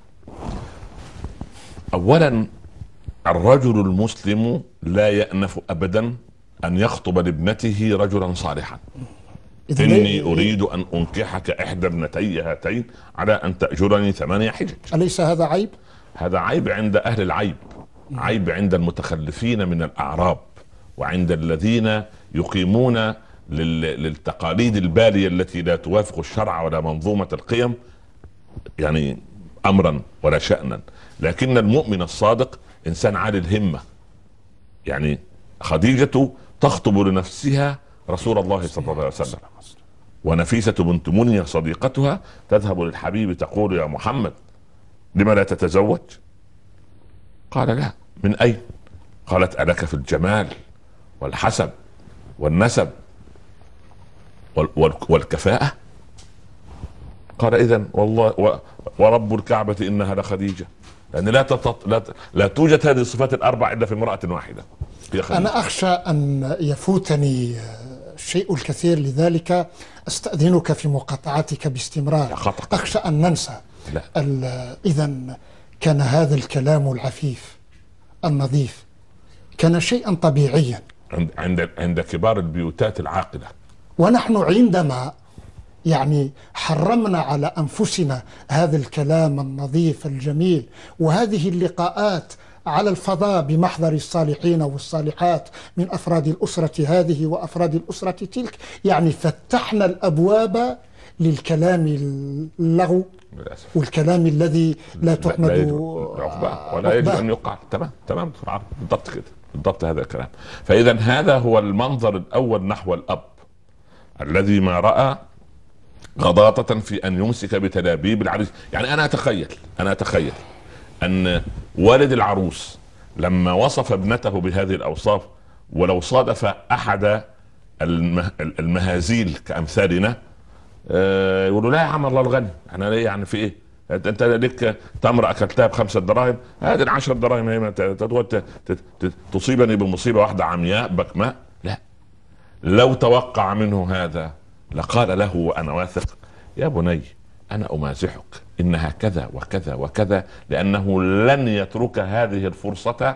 أولا، الرجل المسلم لا يأنف أبدا أن يخطب لابنته رجلا صالحا. إني أريد أن أنكحك إحدى ابنتي هاتين على أن تأجرني ثمانية حجج. أليس هذا عيب؟ هذا عيب عند أهل العيب، عيب عند المتخلفين من الأعراب، وعند الذين يقيمون للتقاليد البالية التي لا توافق الشرع ولا منظومة القيم يعني أمرا ولا شأنا. لكن المؤمن الصادق إنسان عالي الهمة، يعني خديجة تخطب لنفسها رسول الله صلى الله عليه وسلم، ونفيسة بنت منية صديقتها تذهب للحبيب تقول يا محمد لما لا تتزوج؟ قال لا. من أين؟ قالت ألك في الجمال والحسب والنسب والكفاءة؟ قال إذن والله ورب الكعبة إنها لخديجة، لأن لا, تطط... لا, ت... لا توجد هذه الصفات الأربع إلا في امرأة واحدة. أنا أخشى أن يفوتني الشيء الكثير، لذلك أستأذنك في مقاطعتك باستمرار. أخشى أن ننسى. إذن كان هذا الكلام العفيف النظيف كان شيئا طبيعيا عند عند عند كبار البيوتات العاقلة. ونحن عندما يعني حرمنا على أنفسنا هذا الكلام النظيف الجميل وهذه اللقاءات على الفضاء بمحضر الصالحين والصالحات من أفراد الأسرة هذه وأفراد الأسرة تلك، يعني فتحنا الأبواب للكلام اللغو والكلام الذي لا تحمد عقباه ولا يجب أن يقع. تمام تمام بالضبط كده، بالضبط هذا الكلام. فإذا هذا هو المنظر الأول نحو الأب الذي ما رأى غضاضة في أن يمسك بتلابيب العريس. يعني أنا أتخيل أنا أتخيل أن والد العروس لما وصف ابنته بهذه الأوصاف، ولو صادف أحد المهازيل كأمثالنا يقولوا لا يا عم الله الغني، احنا ليه يعني في ايه؟ انت لك تمر اكلتها بخمسة دراهم، هذه العشر دراهم هي تصيبني بمصيبه واحده عمياء بكماء. لا، لو توقع منه هذا لقال له وانا واثق يا بني انا امازحك، انها كذا وكذا وكذا، لانه لن يترك هذه الفرصه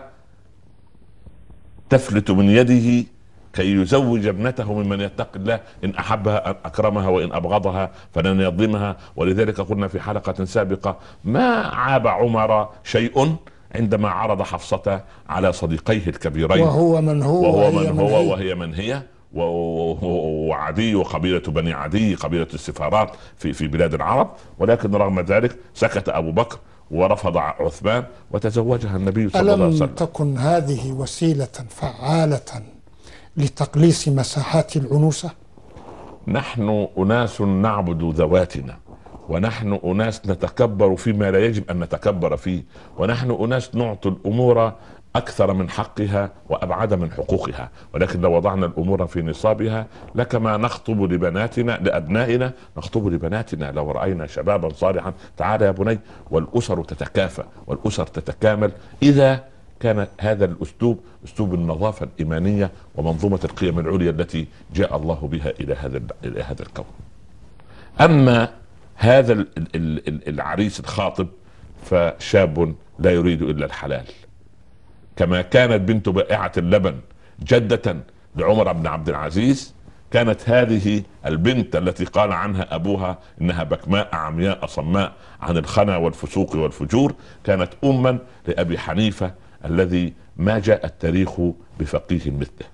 تفلت من يده كي يزوج ابنته ممن يتقي الله، إن أحبها أكرمها وإن أبغضها فلن يظلمها. ولذلك قلنا في حلقة سابقة ما عاب عمر شيء عندما عرض حفصة على صديقيه الكبيرين، وهو من هو وهو من هو وهي من هي، وعدي وقبيلة بني عدي قبيلة السفارات في في بلاد العرب. ولكن رغم ذلك سكت أبو بكر ورفض عثمان وتزوجها النبي صلى الله عليه وسلم. ألم تكن هذه وسيلة فعالة لتقليص مساحات العنوسة؟ نحن أناس نعبد ذواتنا، ونحن أناس نتكبر فيما لا يجب أن نتكبر فيه، ونحن أناس نعطي الأمور أكثر من حقها وأبعد من حقوقها. ولكن لو وضعنا الأمور في نصابها لكما نخطب لبناتنا لأبنائنا نخطب لبناتنا. لو رأينا شبابا صالحا تعال يا بني، والأسر تتكافى والأسر تتكامل إذا كان هذا الأسلوب أسلوب النظافة الإيمانية ومنظومة القيم العليا التي جاء الله بها إلى هذا إلى هذا الكون. أما هذا العريس الخاطب فشاب لا يريد إلا الحلال، كما كانت بنت بائعة اللبن جدة لعمر بن عبد العزيز، كانت هذه البنت التي قال عنها أبوها إنها بكماء عمياء صماء عن الخنا والفسوق والفجور كانت أما لأبي حنيفة الذي ما جاء التاريخ بفقيه مثله.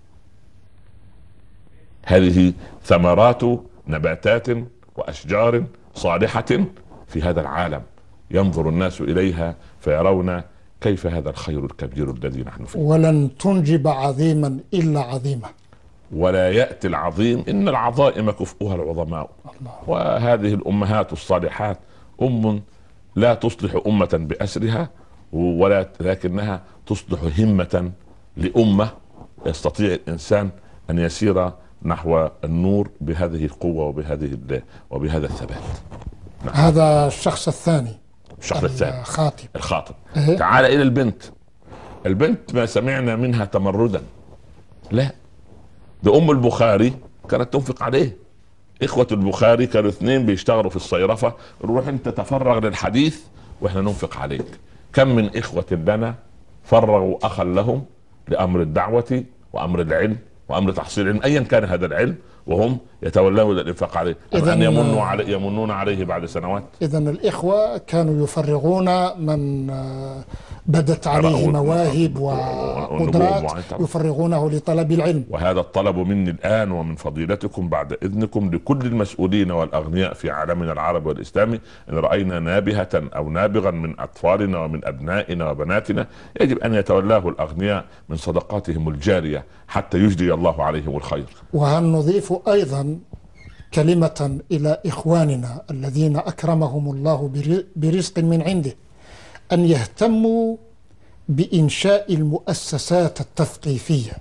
هذه ثمرات نباتات وأشجار صالحة في هذا العالم ينظر الناس إليها فيرون كيف هذا الخير الكبير الذي نحن فيه. ولن تنجب عظيما إلا عظيمة، ولا يأتي العظيم إن العظائم كفؤها العظماء. الله. وهذه الأمهات الصالحات أم لا تصلح أمة بأسرها، ولا لكنها تصلح همة لأمة يستطيع الإنسان أن يسير نحو النور بهذه القوة وبهذه وبهذا الثبات. نعم. هذا الشخص الثاني الشخص الثاني الخاطب الخاطب إيه؟ تعال إلى البنت. البنت ما سمعنا منها تمردا، لا، ده أم البخاري كانت تنفق عليه. إخوة البخاري كانوا اثنين بيشتغلوا في الصيرفة، روح أنت تفرغ للحديث وإحنا ننفق عليك. كم من إخوة لنا فرغوا أخا لهم لأمر الدعوة وأمر العلم وأمر تحصيل العلم أيا كان هذا العلم، وهم يتولون الانفاق عليه، أم إذن ان يمنوا عليه يمنون عليه بعد سنوات. إذن الإخوة كانوا يفرغون من آه، بدت عليه مواهب وقدرات، يفرغونه لطلب العلم. وهذا الطلب مني الآن ومن فضيلتكم بعد إذنكم لكل المسؤولين والأغنياء في عالمنا العربي والإسلامي، إن رأينا نابهة أو نابغا من أطفالنا ومن أبنائنا وبناتنا يجب أن يتولاه الأغنياء من صدقاتهم الجارية حتى يجري الله عليهم الخير. وهل نضيف أيضا كلمة إلى إخواننا الذين أكرمهم الله برزق من عنده، أن يهتموا بإنشاء المؤسسات التثقيفية،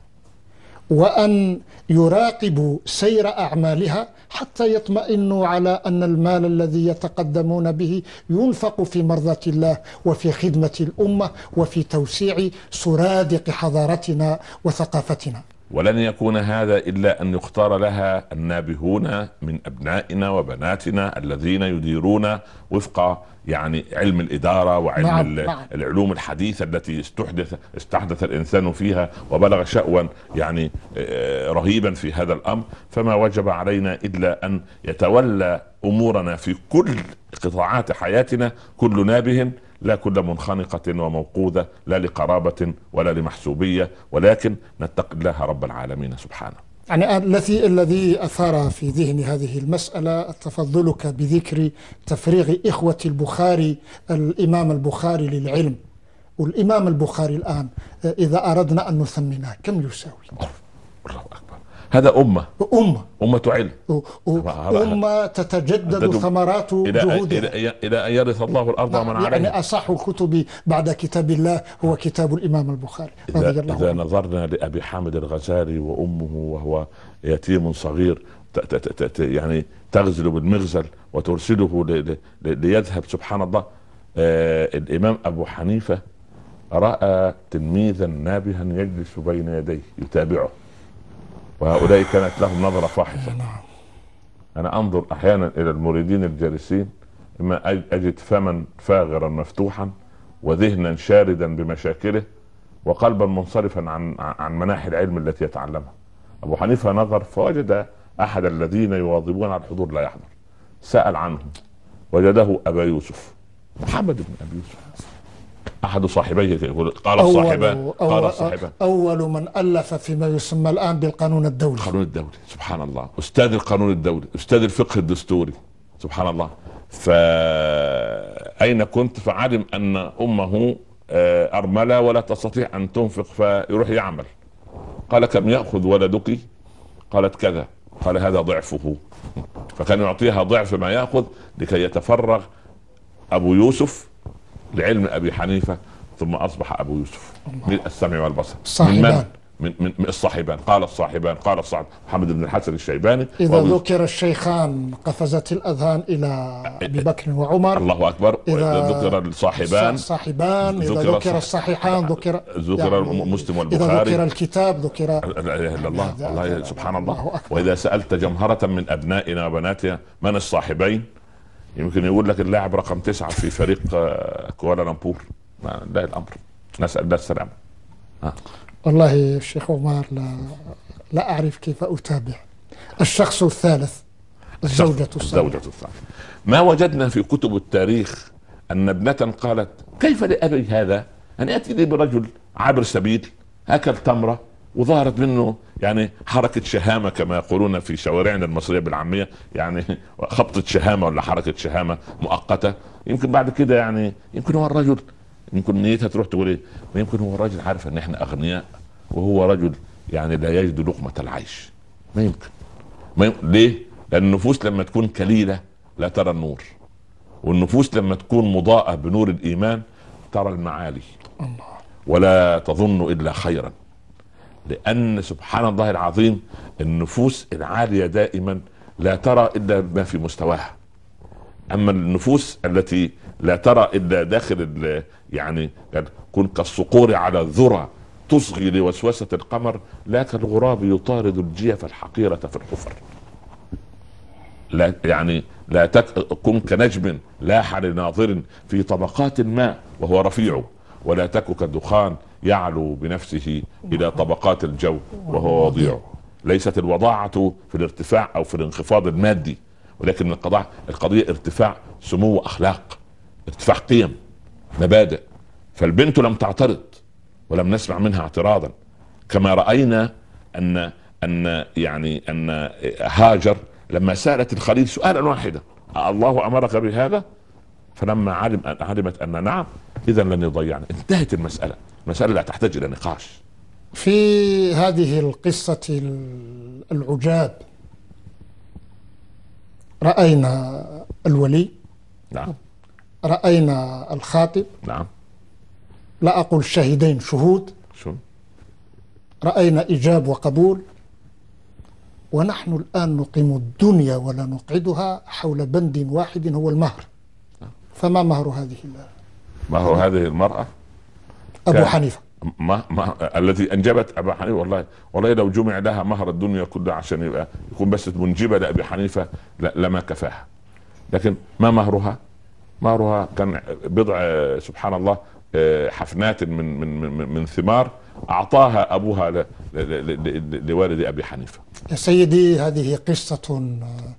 وأن يراقبوا سير أعمالها حتى يطمئنوا على أن المال الذي يتقدمون به ينفق في مرضاة الله وفي خدمة الأمة وفي توسيع سرادق حضارتنا وثقافتنا. ولن يكون هذا إلا أن يختار لها النابهون من أبنائنا وبناتنا الذين يديرون وفق يعني علم الإدارة وعلم نعم نعم. العلوم الحديثة التي استحدث استحدث الإنسان فيها وبلغ شأوا يعني رهيبا في هذا الأمر. فما وجب علينا إلا أن يتولى أمورنا في كل قطاعات حياتنا كل نابه، لا كل منخنقة وموقوذة، لا لقرابة ولا لمحسوبية، ولكن نتقي الله رب العالمين سبحانه. يعني الذي الذي أثار في ذهني هذه المسألة تفضلك بذكر تفريغ إخوة البخاري، الإمام البخاري للعلم. والإمام البخاري الآن إذا أردنا أن نثمنه كم يساوي؟ الله أكبر. هذا أمة أمة أمة علم، أمة تتجدد ثمرات جهودها إلى إلى أن يرث الله الأرض ومن عليها. يعني أصح الكتب بعد كتاب الله هو كتاب الإمام البخاري رضي الله عنه. إذا نظرنا لأبي حامد الغزالي وأمه وهو يتيم صغير يعني تغزل بالمغزل وترسله ليذهب سبحان الله. آه الإمام أبو حنيفة رأى تلميذا نابها يجلس بين يديه يتابعه، وهؤلاء كانت لهم نظرة فاحصة. أنا أنظر أحيانا إلى المريدين الجالسين، إما أجد فما فاغرا مفتوحا وذهنا شاردا بمشاكله وقلبا منصرفا عن عن مناحي العلم التي يتعلمها. أبو حنيفة نظر فوجد أحد الذين يواظبون على الحضور لا يحضر، سأل عنه وجده أبا يوسف محمد بن أبي يوسف أحد صاحبيه يقول قال الصاحبان قال الصاحبان أول من ألف فيما يسمى الآن بالقانون الدولي. القانون الدولي سبحان الله، أستاذ القانون الدولي، أستاذ الفقه الدستوري سبحان الله. فأين كنت؟ فعلم أن أمه أرملة ولا تستطيع أن تنفق فيروح يعمل. قال كم يأخذ ولدك؟ قالت كذا. قال هذا ضعفه، فكان يعطيها ضعف ما يأخذ لكي يتفرغ أبو يوسف لعلم أبي حنيفة، ثم أصبح أبو يوسف من السمع والبصر. صاحبان من من من الصاحبان قال الصاحبان قال الصاحب محمد بن الحسن الشيباني. إذا ذكر الشيخان قفزت الأذهان إلى أبي بكر وعمر. الله أكبر. إذا ذكر الصاحبان صاحبان إذا ذكر الصحيحان ذكر ذكر يعني مسلم والبخاري. إذا ذكر الكتاب ذكر لا إله إلا الله. الله سبحان الله. وإذا سألت جمهرة من أبنائنا وبناتنا من الصاحبين، يمكن يقول لك اللاعب رقم تسعة في فريق كوالالمبور. لا الأمر، نسأل الله السلامة. والله الشيخ عمر لا لا أعرف كيف أتابع. الشخص الثالث الزوجة الثالثة. ما وجدنا في كتب التاريخ أن ابنة قالت كيف لأبي هذا أن يأتي لي برجل عابر سبيل أكل تمرة وظهرت منه يعني حركة شهامة كما يقولون في شوارعنا المصرية بالعامية، يعني خبطة شهامة ولا حركة شهامة مؤقتة. يمكن بعد كده يعني يمكن هو الرجل يمكن نيتها تروح تقول ايه، يمكن هو الرجل عارف ان احنا اغنياء وهو رجل يعني لا يجد لقمة العيش. ما يمكن. ما يمكن. ليه؟ لأن النفوس لما تكون كليلة لا ترى النور، والنفوس لما تكون مضاءة بنور الإيمان ترى المعالي ولا تظن إلا خيرا. لأن سبحان الله العظيم النفوس العالية دائما لا ترى إلا ما في مستواها، أما النفوس التي لا ترى إلا داخل يعني كن كالصقور على الذرة تصغي لوسوسة القمر، لا كالغراب يطارد الجيف الحقيرة في الحفر. لا يعني لا تكن كنجم لاح لناظر في طبقات الماء وهو رفيع، ولا تك كالدخان يعلو بنفسه إلى طبقات الجو وهو وضيع. ليست الوضاعة في الارتفاع أو في الانخفاض المادي، ولكن القضاء القضية ارتفاع سمو أخلاق، ارتفاع قيم، مبادئ. فالبنت لم تعترض ولم نسمع منها اعتراضا، كما رأينا أن أن يعني أن هاجر لما سألت الخليل سؤالا واحدا: الله أمرك بهذا؟ فلما علم علمت أن نعم، إذا لن يضيعنا. انتهت المسألة، المسألة لا تحتاج إلى نقاش. في هذه القصة العجاب رأينا الولي، نعم، رأينا الخاطب، نعم، لا أقول شاهدين، شهود، شو؟ رأينا إجاب وقبول، ونحن الآن نقيم الدنيا ولا نقعدها حول بند واحد هو المهر. فما مهر هذه الله؟ مهر هذه المرأة أبو حنيفة، ما ما التي انجبت ابا حنيفه. والله والله لو جمع لها مهر الدنيا كلها عشان يبقى يكون بس منجبه لابي حنيفه لما كفاها. لكن ما مهرها؟ مهرها كان بضع سبحان الله حفنات من من من, من ثمار اعطاها ابوها لوالد ابي حنيفه. يا سيدي هذه قصه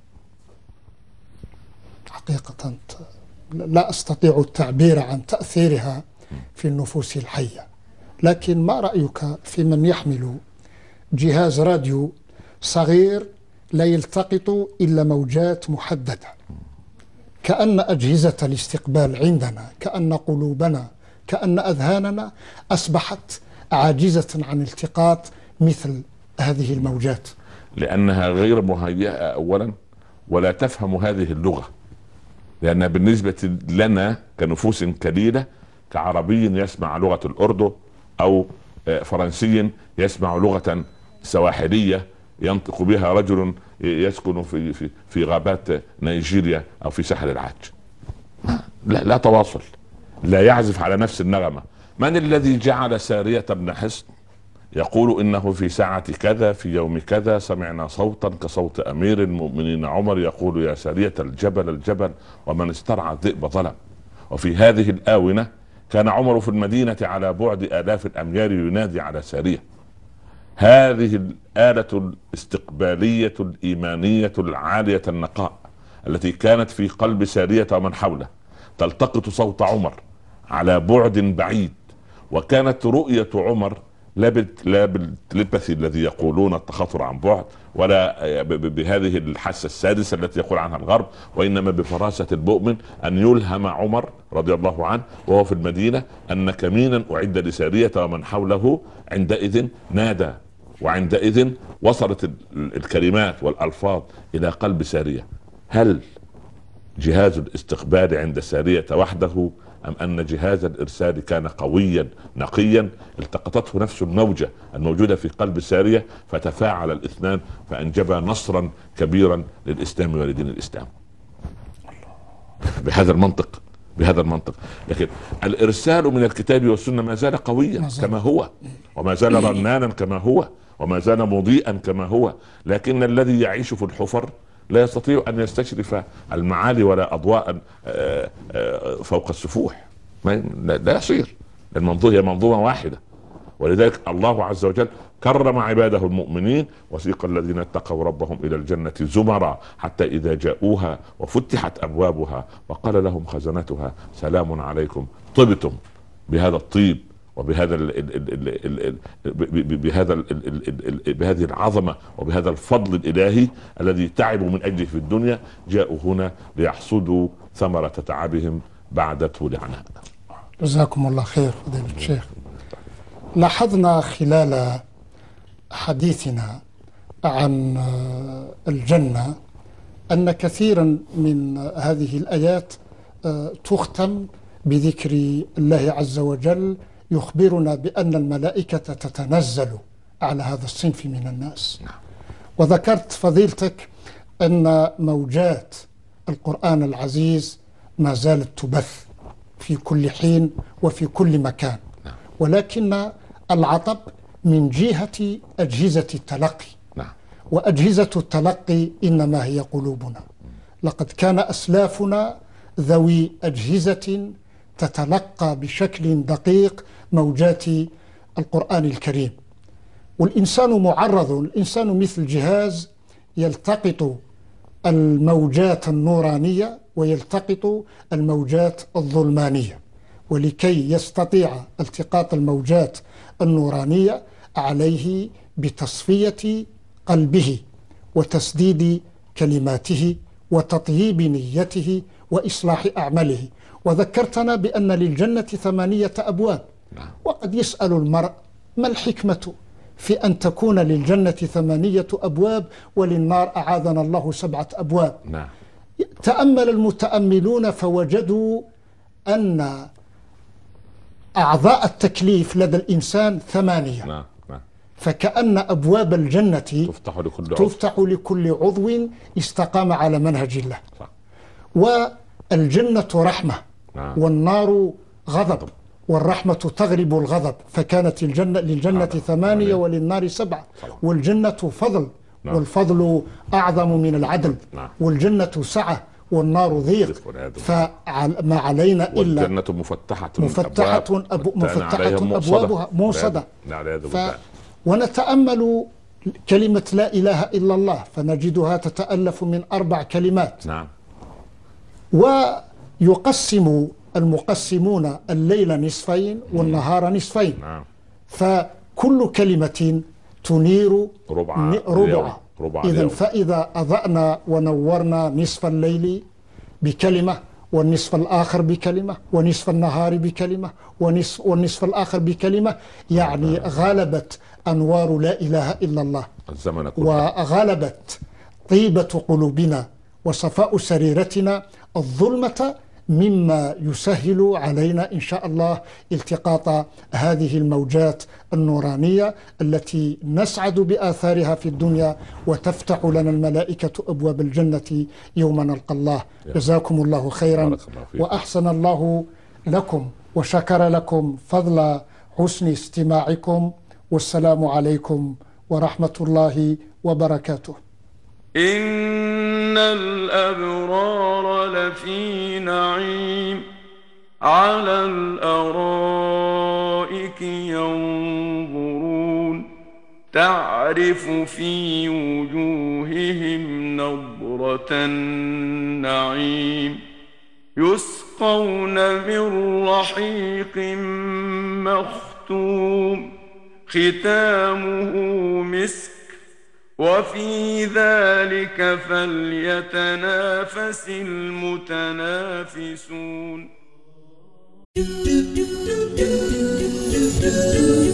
حقيقه لا استطيع التعبير عن تاثيرها في النفوس الحيه. لكن ما رأيك في من يحمل جهاز راديو صغير لا يلتقط إلا موجات محددة، كأن أجهزة الاستقبال عندنا، كأن قلوبنا، كأن أذهاننا أصبحت عاجزة عن التقاط مثل هذه الموجات، لأنها غير مهيئة أولا، ولا تفهم هذه اللغة. لأن بالنسبة لنا كنفوس كليلة، كعربي يسمع لغة الأردو أو فرنسي يسمع لغة سواحلية ينطق بها رجل يسكن في في في غابات نيجيريا أو في ساحل العاج، لا, لا تواصل، لا يعزف على نفس النغمة. من الذي جعل سارية بن حصن يقول إنه في ساعة كذا في يوم كذا سمعنا صوتا كصوت أمير المؤمنين عمر يقول يا سارية الجبل الجبل ومن استرعى الذئب ظلم. وفي هذه الآونة كان عمر في المدينة على بعد آلاف الأميال ينادي على سارية. هذه الآلة الاستقبالية الإيمانية العالية النقاء التي كانت في قلب سارية ومن حوله تلتقط صوت عمر على بعد بعيد، وكانت رؤية عمر لا بالتلبثي الذي يقولون التخاطر عن بعد، ولا بهذه الحاسة السادسة التي يقول عنها الغرب، وإنما بفراسة المؤمن أن يلهم عمر رضي الله عنه وهو في المدينة أن كمينا أعد لسارية ومن حوله. عندئذ نادى، وعندئذ وصلت الكلمات والألفاظ إلى قلب سارية. هل جهاز الاستقبال عند سارية وحده أم أن جهاز الإرسال كان قويا نقيا التقطته نفس الموجة الموجودة في قلب سارية فتفاعل الاثنان فأنجب نصرا كبيرا للإسلام ولدين الإسلام؟ بهذا المنطق بهذا المنطق لكن الإرسال من الكتاب والسنة ما زال قويا كما هو، وما زال رنانا كما هو، وما زال مضيئا كما هو. لكن الذي يعيش في الحفر لا يستطيع أن يستشرف المعالي ولا أضواء فوق السفوح، لا يصير. المنظومة هي منظومة واحدة، ولذلك الله عز وجل كرم عباده المؤمنين: وسيق الذين اتقوا ربهم إلى الجنة زمرا حتى إذا جاءوها وفتحت أبوابها وقال لهم خزنتها سلام عليكم طبتم بهذا الطيب وبهذا ال ال ال ال بهذا ال بهذه العظمة وبهذا الفضل الإلهي الذي تعبوا من أجله في الدنيا، جاءوا هنا ليحصدوا ثمرة تعبهم بعد طول عناء. جزاكم الله خير فضيلة الشيخ. لاحظنا خلال حديثنا عن الجنة أن كثيرا من هذه الآيات تختم بذكر الله عز وجل يخبرنا بأن الملائكة تتنزل على هذا الصنف من الناس. وذكرت فضيلتك أن موجات القرآن العزيز ما زالت تبث في كل حين وفي كل مكان، ولكن العطب من جهة أجهزة التلقي، وأجهزة التلقي إنما هي قلوبنا. لقد كان أسلافنا ذوي أجهزة تتلقى بشكل دقيق موجات القرآن الكريم، والإنسان معرض، الإنسان مثل جهاز يلتقط الموجات النورانية ويلتقط الموجات الظلمانية، ولكي يستطيع التقاط الموجات النورانية عليه بتصفية قلبه وتسديد كلماته وتطييب نيته وإصلاح أعماله. وذكرتنا بأن للجنة ثمانية أبواب، وقد يسأل المرء ما الحكمة في أن تكون للجنة ثمانية أبواب وللنار أعاذنا الله سبعة أبواب؟ نعم. تأمل المتأملون فوجدوا أن أعضاء التكليف لدى الإنسان ثمانية. نعم. نعم. فكأن أبواب الجنة تفتح لكل عضو, تفتح لكل عضو استقام على منهج الله. صح. والجنة رحمة. نعم. والنار غضب، والرحمة تغلب الغضب، فكانت الجنة للجنة ثمانية وللنار سبعة. والجنة فضل. نعم. والفضل أعظم من العدل. نعم. والجنة سعة والنار ضيق، فما علينا إلا والجنة مفتحة مفتحة أبو مفتحة أبوابها موصدة. ف... ونتأمل كلمة لا إله إلا الله فنجدها تتألف من أربع كلمات. نعم. ويقسم المقسمون الليل نصفين والنهار نصفين. نعم. فكل كلمة تنير ربع ربع, ربع إذن فإذا أضأنا ونورنا نصف الليل بكلمة، والنصف الآخر بكلمة، ونصف النهار بكلمة، ونصف والنصف الآخر بكلمة، يعني غلبت أنوار لا إله إلا الله الزمن كله، وغلبت طيبة قلوبنا وصفاء سريرتنا الظلمة، مما يسهل علينا إن شاء الله التقاط هذه الموجات النورانية التي نسعد بآثارها في الدنيا، وتفتح لنا الملائكة أبواب الجنة يوم نلقى الله. جزاكم الله خيرا وأحسن الله لكم وشكر لكم فضل حسن استماعكم، والسلام عليكم ورحمة الله وبركاته. إن الأبرار لفي نعيم على الأرائك ينظرون تعرف في وجوههم نضرة النعيم يسقون من رحيق مختوم ختامه مسك وفي ذلك فليتنافس المتنافسون.